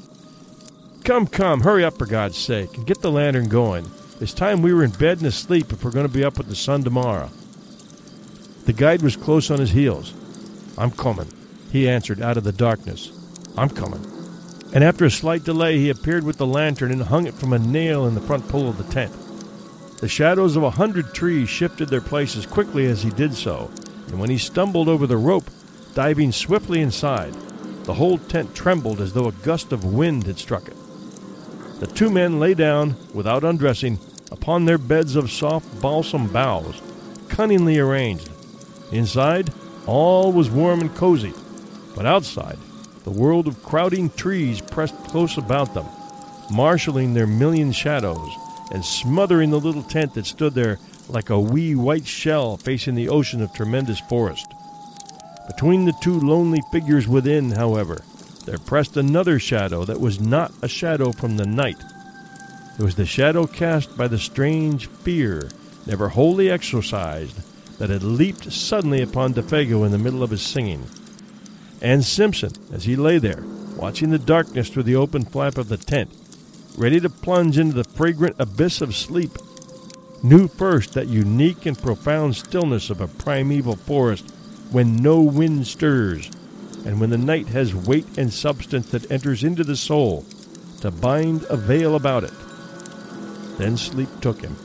Speaker 3: Come, hurry up for God's sake, and get the lantern going. It's time we were in bed and asleep if we're going to be up with the sun tomorrow." The guide was close on his heels. "I'm coming," he answered out of the darkness. "I'm coming." And after a slight delay, he appeared with the lantern and hung it from a nail in the front pole of the tent. The shadows of 100 trees shifted their places quickly as he did so, and when he stumbled over the rope, diving swiftly inside, the whole tent trembled as though a gust of wind had struck it. The two men lay down, without undressing, upon their beds of soft balsam boughs, cunningly arranged. Inside, All was warm and cozy, but outside, the world of crowding trees pressed close about them, marshaling their million shadows and smothering the little tent that stood there like a wee white shell facing the ocean of tremendous forest. Between the two lonely figures within, however, there pressed another shadow that was not a shadow from the night. It was the shadow cast by the strange fear, never wholly exorcised, that had leaped suddenly upon Defago in the middle of his singing. And Simpson, as he lay there, watching the darkness through the open flap of the tent, ready to plunge into the fragrant abyss of sleep, knew first that unique and profound stillness of a primeval forest when no wind stirs, and when the night has weight and substance that enters into the soul to bind a veil about it. Then sleep took him.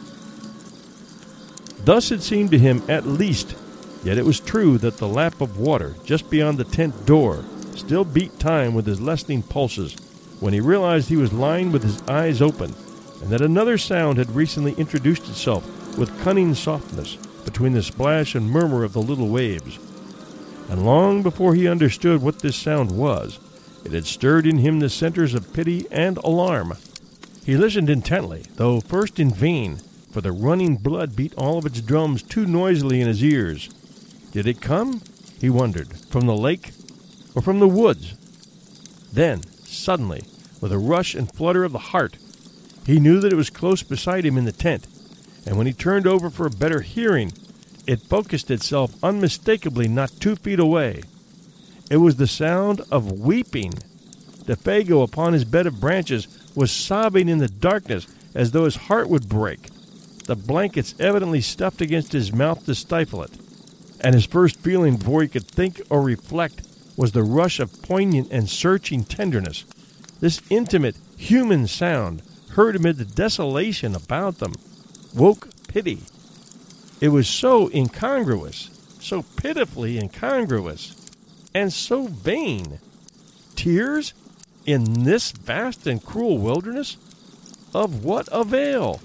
Speaker 3: Thus it seemed to him at least, yet it was true that the lap of water just beyond the tent door still beat time with his lessening pulses when he realized he was lying with his eyes open, and that another sound had recently introduced itself with cunning softness between the splash and murmur of the little waves. And long before he understood what this sound was, it had stirred in him the centers of pity and alarm. He listened intently, though first in vain, for the running blood beat all of its drums too noisily in his ears. Did it come, he wondered, from the lake or from the woods? Then, suddenly, with a rush and flutter of the heart, he knew that it was close beside him in the tent, and when he turned over for a better hearing, it focused itself unmistakably not 2 feet away. It was the sound of weeping. Defago, upon his bed of branches, was sobbing in the darkness as though his heart would break, the blankets evidently stuffed against his mouth to stifle it. And his first feeling before he could think or reflect was the rush of poignant and searching tenderness. This intimate, human sound, heard amid the desolation about them, woke pity. It was so incongruous, so pitifully incongruous, and so vain. Tears? In this vast and cruel wilderness? Of what avail?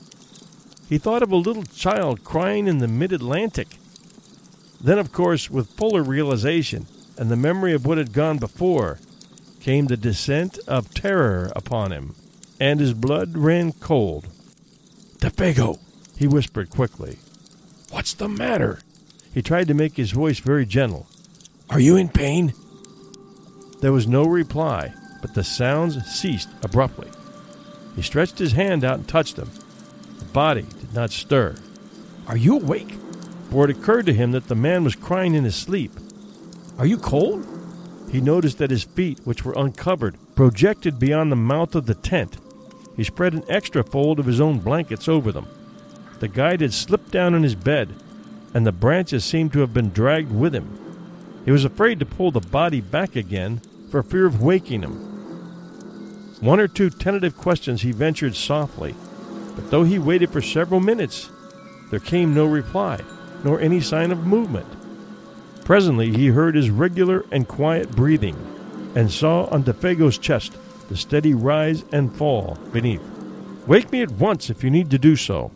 Speaker 3: He thought of a little child crying in the mid-Atlantic. Then, of course, with fuller realization and the memory of what had gone before, came the descent of terror upon him, and his blood ran cold. "Defago," he whispered quickly. "What's the matter?" He tried to make his voice very gentle. "Are you in pain?" There was no reply, but the sounds ceased abruptly. He stretched his hand out and touched him. The body did not stir. "Are you awake?" For it occurred to him that the man was crying in his sleep. "Are you cold?" He noticed that his feet, which were uncovered, projected beyond the mouth of the tent. He spread an extra fold of his own blankets over them. The guide had slipped down in his bed, and the branches seemed to have been dragged with him. He was afraid to pull the body back again for fear of waking him. One or two tentative questions he ventured softly, but though he waited for several minutes, there came no reply, nor any sign of movement. Presently he heard his regular and quiet breathing, and saw on Defago's chest the steady rise and fall beneath. "Wake me at once if you need to do so."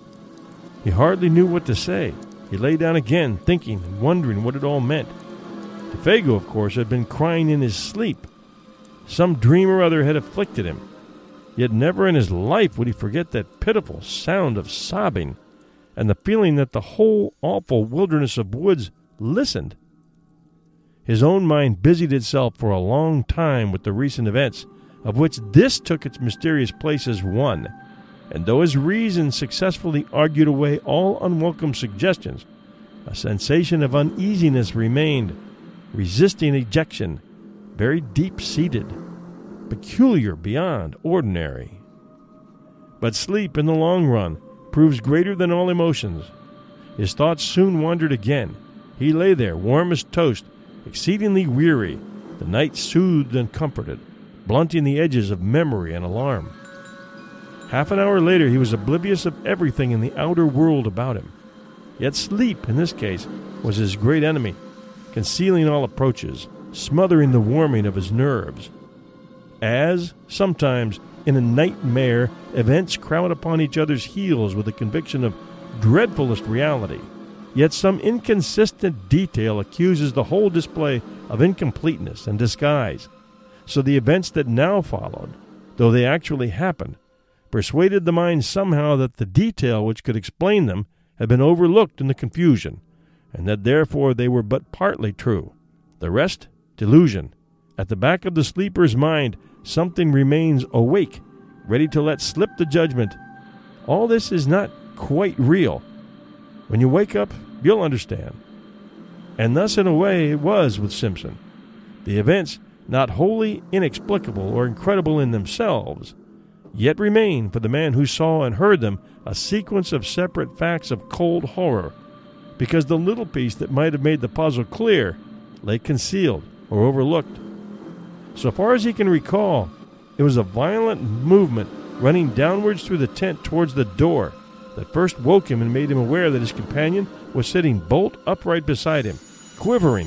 Speaker 3: He hardly knew what to say. He lay down again, thinking and wondering what it all meant. Defago, of course, had been crying in his sleep. Some dream or other had afflicted him. Yet never in his life would he forget that pitiful sound of sobbing, and the feeling that the whole awful wilderness of woods listened. His own mind busied itself for a long time with the recent events, of which this took its mysterious place as one, and though his reason successfully argued away all unwelcome suggestions, a sensation of uneasiness remained, resisting ejection, very deep-seated, peculiar beyond ordinary. But sleep, in the long run, proves greater than all emotions. His thoughts soon wandered again. He lay there, warm as toast, exceedingly weary, the night soothed and comforted, blunting the edges of memory and alarm. Half an hour later he was oblivious of everything in the outer world about him. Yet sleep, in this case, was his great enemy, concealing all approaches, smothering the warming of his nerves. As, sometimes, in a nightmare, events crowd upon each other's heels with a conviction of dreadfulest reality, Yet some inconsistent detail accuses the whole display of incompleteness and disguise. So the events that now followed, though they actually happened, persuaded the mind somehow that the detail which could explain them had been overlooked in the confusion, and that therefore they were but partly true. The rest, delusion. At the back of the sleeper's mind, something remains awake, ready to let slip the judgment. All this is not quite real. When you wake up, you'll understand. And thus, in a way, it was with Simpson. The events, not wholly inexplicable or incredible in themselves, yet remain, for the man who saw and heard them, a sequence of separate facts of cold horror, because the little piece that might have made the puzzle clear lay concealed or overlooked. So far as he can recall, it was a violent movement running downwards through the tent towards the door that first woke him and made him aware that his companion was sitting bolt upright beside him, quivering.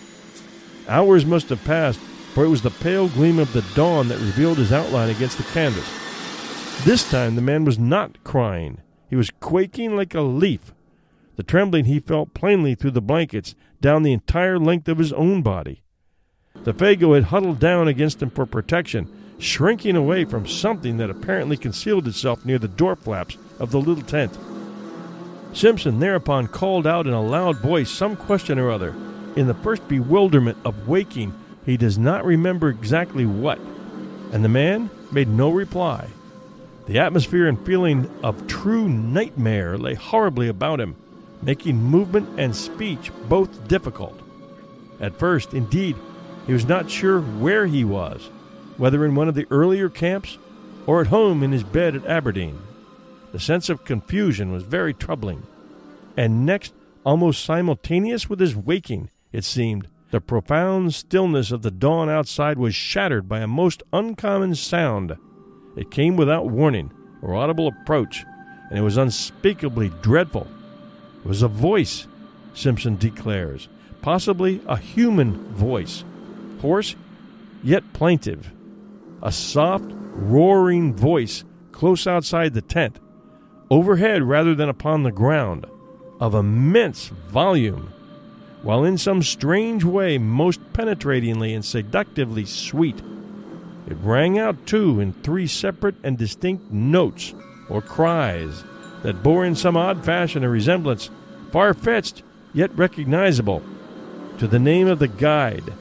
Speaker 3: Hours must have passed, for it was the pale gleam of the dawn that revealed his outline against the canvas. This time the man was not crying. He was quaking like a leaf. The trembling he felt plainly through the blankets down the entire length of his own body. The Faygo had huddled down against him for protection, shrinking away from something that apparently concealed itself near the door flaps of the little tent. Simpson thereupon called out in a loud voice some question or other. In the first bewilderment of waking, he does not remember exactly what, and the man made no reply. The atmosphere and feeling of true nightmare lay horribly about him, making movement and speech both difficult. At first, indeed, he was not sure where he was, whether in one of the earlier camps or at home in his bed at Aberdeen. The sense of confusion was very troubling. And next, almost simultaneous with his waking, it seemed, the profound stillness of the dawn outside was shattered by a most uncommon sound. It came without warning or audible approach, and it was unspeakably dreadful. It was a voice, Simpson declares, possibly a human voice, hoarse yet plaintive. A soft, roaring voice close outside the tent, overhead rather than upon the ground, of immense volume, while in some strange way most penetratingly and seductively sweet. It rang out, too, in 3 separate and distinct notes, or cries, that bore in some odd fashion a resemblance, far-fetched yet recognizable, to the name of the guide.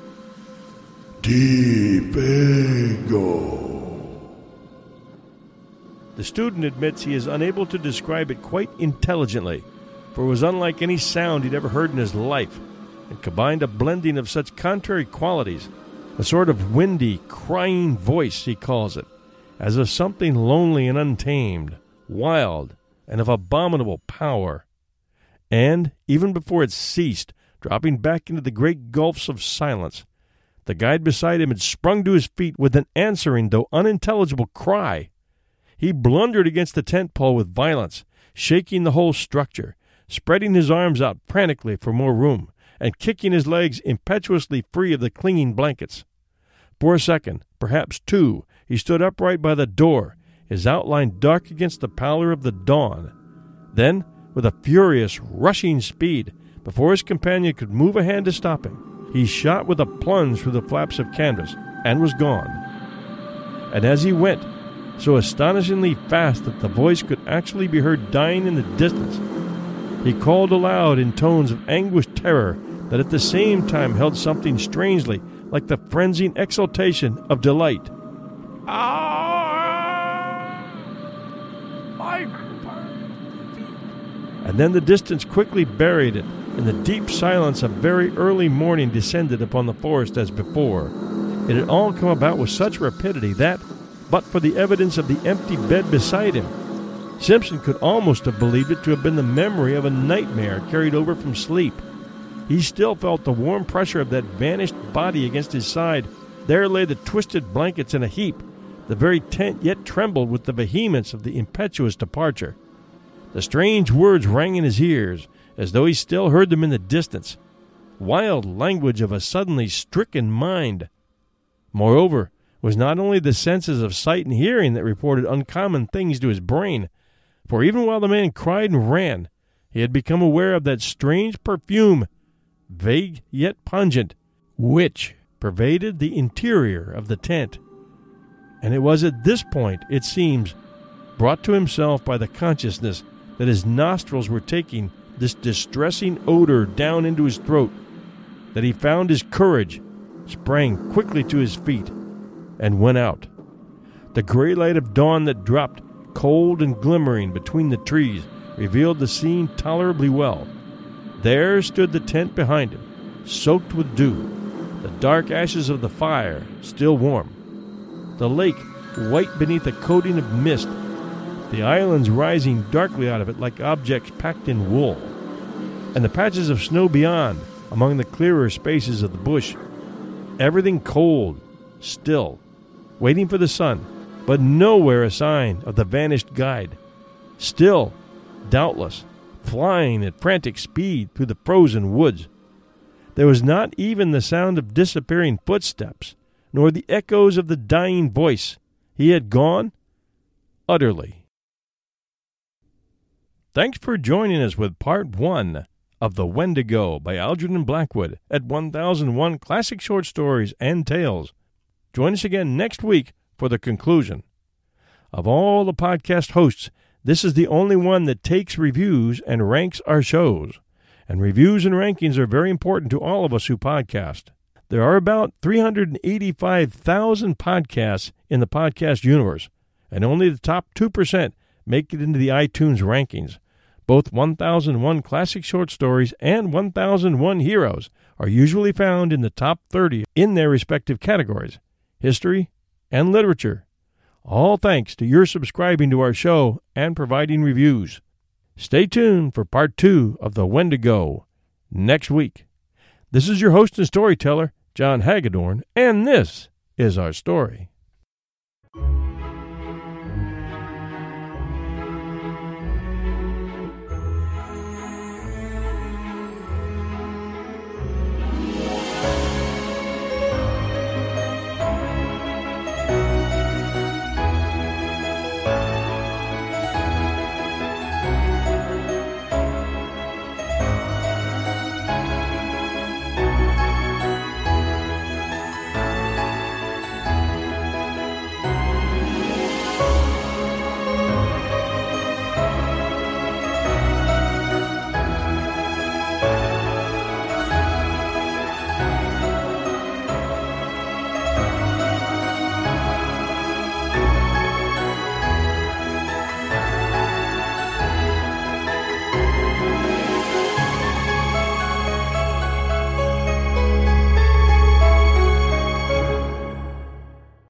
Speaker 6: Faygo.
Speaker 3: The student admits he is unable to describe it quite intelligently, for it was unlike any sound he'd ever heard in his life, and combined a blending of such contrary qualities, a sort of windy, crying voice, he calls it, as of something lonely and untamed, wild, and of abominable power. And, even before it ceased, dropping back into the great gulfs of silence, the guide beside him had sprung to his feet with an answering, though unintelligible, cry. He blundered against the tent pole with violence, shaking the whole structure, spreading his arms out frantically for more room, and kicking his legs impetuously free of the clinging blankets. For a second, perhaps 2, he stood upright by the door, his outline dark against the pallor of the dawn. Then, with a furious, rushing speed, before his companion could move a hand to stop him, he shot with a plunge through the flaps of canvas, and was gone. And as he went, so astonishingly fast that the voice could actually be heard dying in the distance, he called aloud in tones of anguished terror that at the same time held something strangely like the frenzied exultation of delight. And then the distance quickly buried it, and the deep silence of very early morning descended upon the forest as before. It had all come about with such rapidity that, but for the evidence of the empty bed beside him, Simpson could almost have believed it to have been the memory of a nightmare carried over from sleep. He still felt the warm pressure of that vanished body against his side. There lay the twisted blankets in a heap. The very tent yet trembled with the vehemence of the impetuous departure. The strange words rang in his ears, as though he still heard them in the distance. Wild language of a suddenly stricken mind. Moreover, it was not only the senses of sight and hearing that reported uncommon things to his brain, for even while the man cried and ran, he had become aware of that strange perfume, vague yet pungent, which pervaded the interior of the tent. And it was at this point, it seems, brought to himself by the consciousness that his nostrils were taking this distressing odor down into his throat, that he found his courage, sprang quickly to his feet, and went out. The gray light of dawn that dropped, cold and glimmering between the trees, revealed the scene tolerably well. There stood the tent behind him, soaked with dew, the dark ashes of the fire still warm, the lake white beneath a coating of mist, the islands rising darkly out of it like objects packed in wool, and the patches of snow beyond among the clearer spaces of the bush. Everything cold, still, waiting for the sun, but nowhere a sign of the vanished guide. Still, doubtless, flying at frantic speed through the frozen woods. There was not even the sound of disappearing footsteps, nor the echoes of the dying voice. He had gone utterly. Thanks for joining us with Part 1 of The Wendigo by Algernon Blackwood at 1001 Classic Short Stories and Tales. Join us again next week for the conclusion. Of all the podcast hosts, this is the only one that takes reviews and ranks our shows. And reviews and rankings are very important to all of us who podcast. There are about 385,000 podcasts in the podcast universe, and only the top 2% make it into the iTunes rankings. Both 1001 Classic Short Stories and 1001 Heroes are usually found in the top 30 in their respective categories, history and literature. All thanks to your subscribing to our show and providing reviews. Stay tuned for Part 2 of The Wendigo next week. This is your host and storyteller, John Hagedorn, and this is our story.